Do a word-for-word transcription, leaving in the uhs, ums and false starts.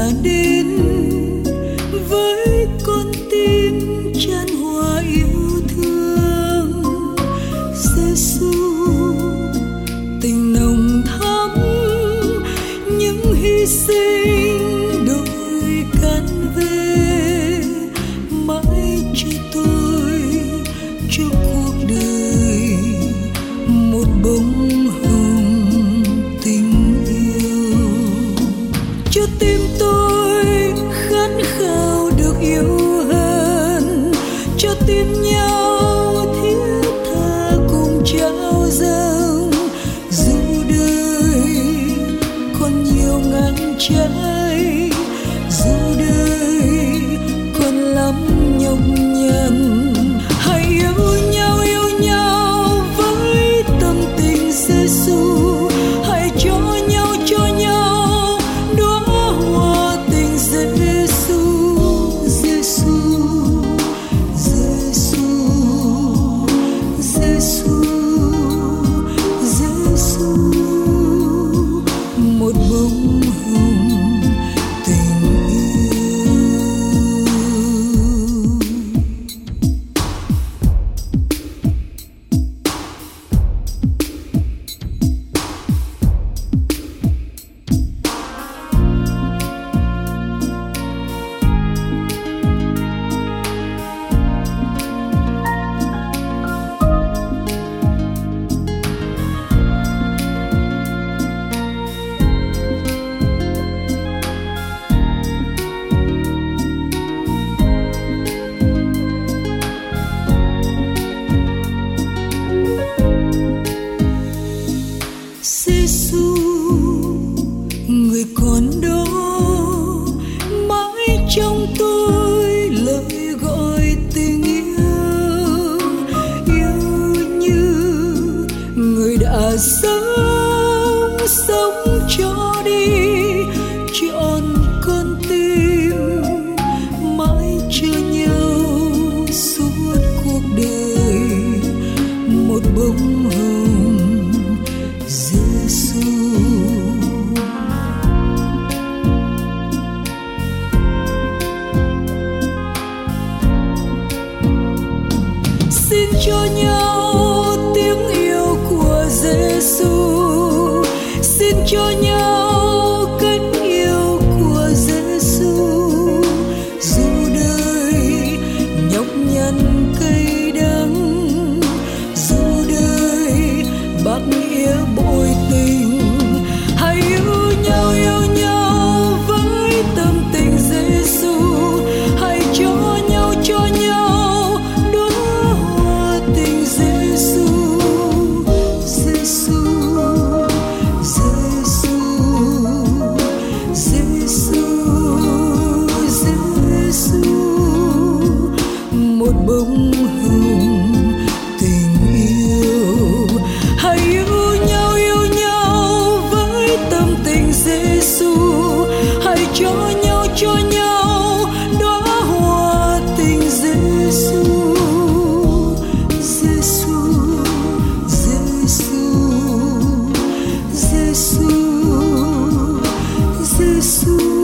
đã đến với con tim chan hòa yêu thương. Giêsu tình nồng thắm, những hy sinh đôi cánh về mãi cho tôi, cho cuộc đời một bông hồng tình yêu, cho tim tôi khát khao được yêu hơn, cho tim nhau thiết tha cùng trao dâng. Dù đời còn nhiều ngang trái, dù đời còn lắm nhọc nhằn, hãy yêu nhau yêu nhau với tâm tình Giêsu. Hãy cho nhau cho nhau đóa hoa tình Giêsu. Giêsu, Giêsu, Giêsu, Giêsu, một bông hồng tình yêu. Giêsu, người còn đó mãi trong tôi lời gọi tình yêu. Yêu như người đã sống, sống cho đi trọn con tim, mãi chờ nhau suốt cuộc đời một bông hồng Giêsu. Xin cho nhau tiếng yêu của Giêsu, xin cho nhau cánh yêu của Giêsu. Dù đời nhọc nhằn cay đắng, dù đời bạc nghĩa bội tình, hãy yêu nhau yêu nhau với tâm tình Giêsu. Hãy cho nhau cho nhau đóa hoa tình Giêsu. Giêsu, Giêsu, Giêsu, Giêsu, một bông hồng tình yêu. Hãy yêu nhau yêu nhau với tâm tình Giêsu. Hãy cho nhau cho nhau đóa hoa tình Giêsu. Giêsu, Giêsu, Giêsu, Giêsu.